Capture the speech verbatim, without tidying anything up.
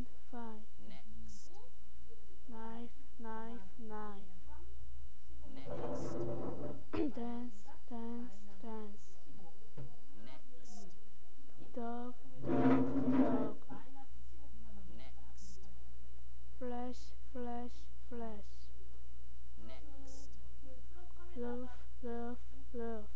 and five. Next. Knife, knife, knife. Next. Dance, dance, dance. Next. Dog, dog, dog. Next. Flash, flash, flash. Next. Love, love, love.